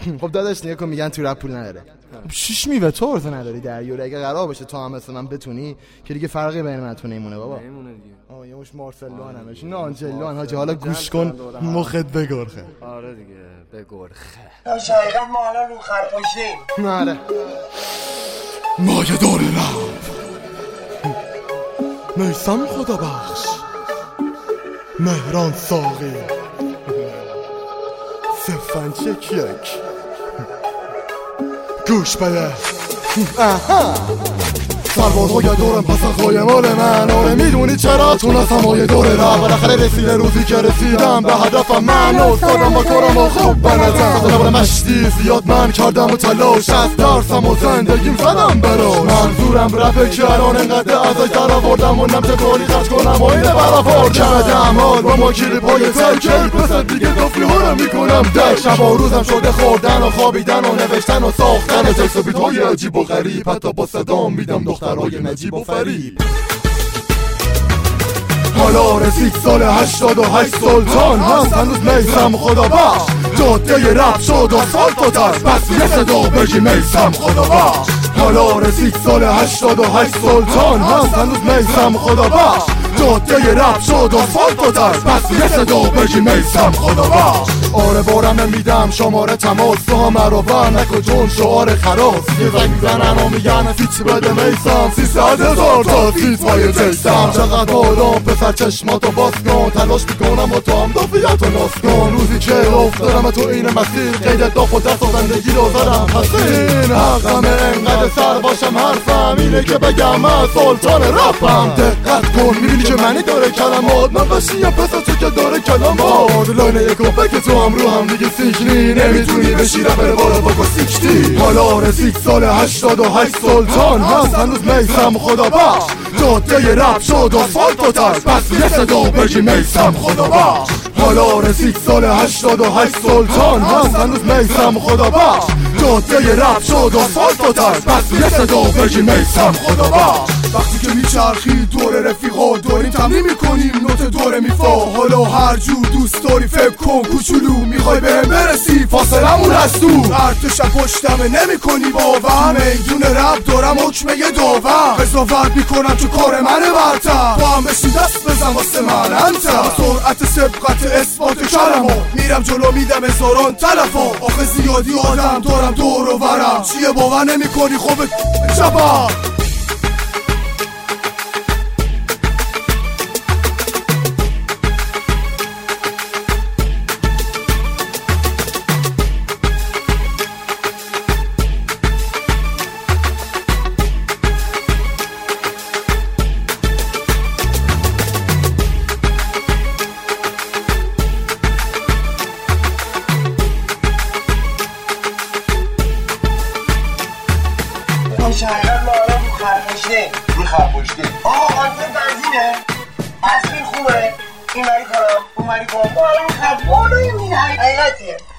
خب داداش نگاه کن میگن تو رپ پول نداره. شیش میوه تو نداری دریوره. اگه قرار باشه تو هم مثل من بتونی که دیگه فرقی بین من تو نمیمونه بابا. نمیمونه دیگه. یه مش مارسلوان همش نه آنجلوان حاجی. حالا گوش کن مخت بگرخه. آره دیگه بگرخه. شقیقا ما الان رو خرپاشیم. آره مایه داره رفت میسم خدا بخش مهران ساقی سفنچک یک گوش بده. سربازهای دورم پس خواهی مال من. آره میدونی چرا تونستم مایه دوره را بالاخره رسیده روزی که رسیدم به هدفم. من استادم با کارم و خوب بلدم. سلام مشتی زیاد من کردم و تلاش از درسم و زندگیم زدم براش. منظورم رفه که الان انقدر ازش در آوردم و نمت داری خرج کنم و اینه برافور کردم حال با ما کلی پای ترکی پس دیگه دفلی ها رو میکنم در شب و روزم شده خوردن و خوابیدن و نوشتن و ساختن تکس و بیت های عجیب و غریب. حتی با صدام میدم دخترهای نجیب و فریب. حالا رسید سال 88 سلطان هست هنوز میسم خدا بخش. جاده رپ شد آسفالت و تر پس یه صدا بگی میسم خدا بخش. حالا رسید سال 88 سلطان هست هنوز میسم خدا بخش. جاده رپ شد آسفالت و تر پس یه صدا بگی میسم خدا بخش. آره بارم نمیدم شماره تماس تو همه رو بر نکن چون شعار خراس. یه زنگ میزنن و میگن فیچ بده میسم 300,000 تا فیت های جیسم. چقدر آدم پسر چشماتو باز کن تلاش میکنم و تو هم دافیت و ناز کن. روزی که افتادم تو این مسیر قید داف و دست و زندگی رو زدم حسین. حقمه انقدر سر باشم حرفم اینه که بگم من سلطان رپم. دقت کن میبینی که منی داره کلمات من بشیم پس تو که داره کلمات. لاینه یک و که تو هم رو هم دیگه سیکنی نمیتونی بشی رپر بالا با سیکتی. حالا رسید سال 88 سلطان هست هنوز میسم خدا بخش. جاده رپ شد آسفالت و تر پس یه صدا بگی میسم خدا بخش. حالا رسید سال 88 سلطان هست هنوز میسم خدا بخش. جاده رپ شد آسفالت و تر پس یه صدا بگی میسم خدا بخش. وقتی که میچرخی دور رفیقا داریم تمرین میکنیم نوت دور میفا. حالا هر جو دوست داری فکر کن کوچولو میخوای بهم برسی فاصلمون از تو. ارتش پشتمه نمی کنی باور میدون رب دارم حکمه داور. قضاوت میکنم که کار منه برتر با هم بشین دست بزن واسه من انتر. سرعت سبقت اثبات کلمات میرم جلو میدم هزاران تلفات. آخه زیادی آدم دارم دور و برم چیه باور نمی کنی خوب جبر. شقیقا ما الان رو خرپاشیم. رو خرپاشیم آقا آنتن بنزینه تصویر خوبه این مری کنم اون مری کنم ما الان خرپاشیم. حقیقتیه